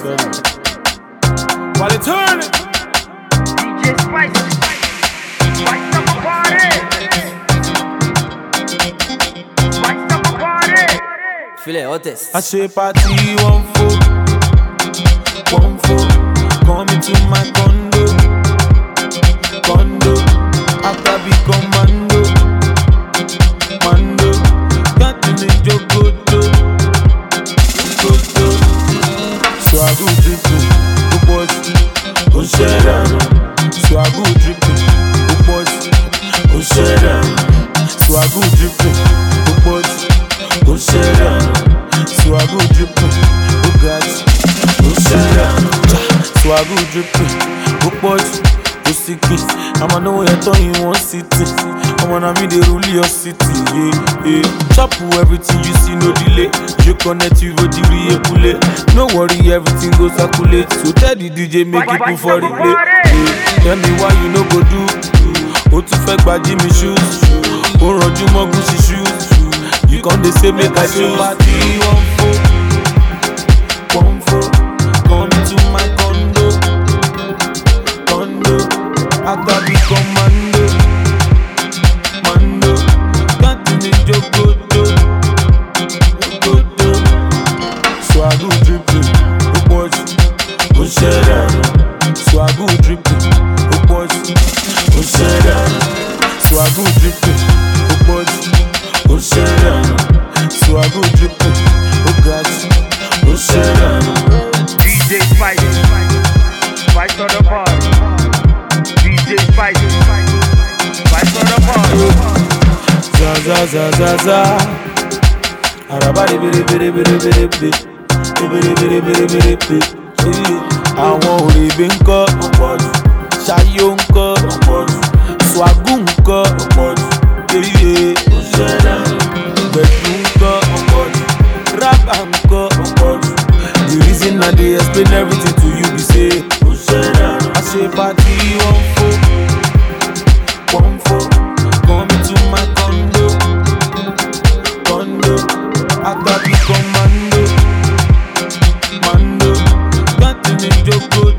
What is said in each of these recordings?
While they turn it. DJ Spice. Spice up a party. Spice up a party. Feel it, hottest. I say party one foot. Come into my condo. After be commando. Got to make your good. So I go dripping, the boys, go share down. So I go dripping, the boys, go share down. So I go dripping, the boys, go share down. So I go dripping, the guys, go share down. So I go dripping, the boys, go sick it. I'ma know you're talking in one city. I'ma me they rule your city. Chop everything you see, no delay. Je connect you with the real poulet. No worry, everything goes circulate. So tell the DJ make it put for replay. Tell me why you no go do. O too fake by Jimmy shoes. O run you more Gucci shoes. You can't they say make I choose. Party one foot. Come into my condo. After be commando. Got to need your good. So I go dripping, the boys, go share down. So I go dripping, the boys, go share down. So I go dripping, the boys, go share down. So I go dripping, oh God, go share down. DJ Spice. Spice on the party. DJ Spice. Spice on the party. Za. Arabari bere. Àwọn òrèbè ńkọ́, ṣayó ńkọ́, swagu ńkọ́, gbẹ̀dú ńkọ́, rábà ńkọ́. The reason I dey explain everything to you be say I say party one foot, come into my condo. After be commando. Got to need your good.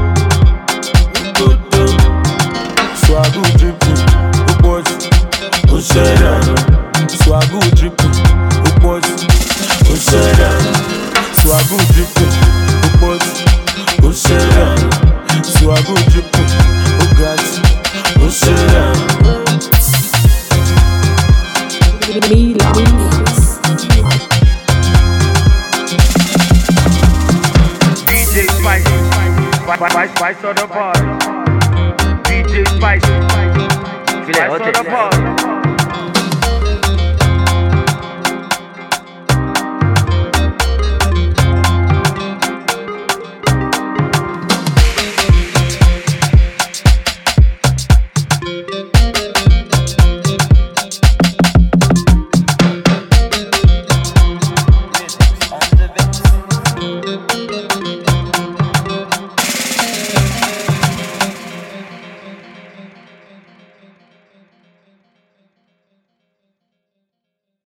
So I go dripping, the boys, go share down. So I go dripping, the boys, go share down. So I go dripping, the boys, go share down. So I go dripping, oh God, go share down. DJ Spice. Spice on the party. DJ Spice. Feel it, Spice on the hottest. party.